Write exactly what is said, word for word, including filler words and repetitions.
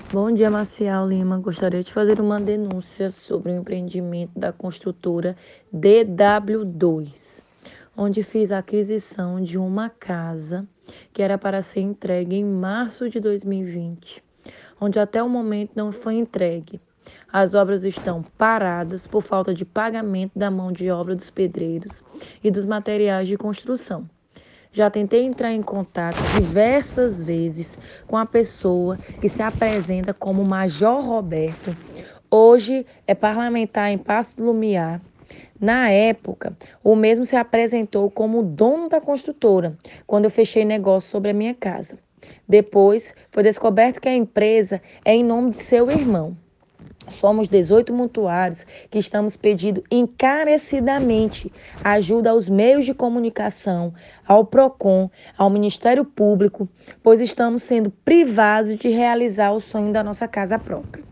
Bom dia, Marcial Lima. Gostaria de fazer uma denúncia sobre o empreendimento da construtora D W dois, onde fiz a aquisição de uma casa que era para ser entregue em março de dois mil e vinte, onde até o momento não foi entregue. As obras estão paradas por falta de pagamento da mão de obra dos pedreiros e dos materiais de construção. Já tentei entrar em contato diversas vezes com a pessoa que se apresenta como Major Roberto. Hoje é parlamentar em Passo do Lumiar. Na época, o mesmo se apresentou como dono da construtora, quando eu fechei negócio sobre a minha casa. Depois, foi descoberto que a empresa é em nome de seu irmão. Somos dezoito mutuários que estamos pedindo encarecidamente ajuda aos meios de comunicação, ao PROCON, ao Ministério Público, pois estamos sendo privados de realizar o sonho da nossa casa própria.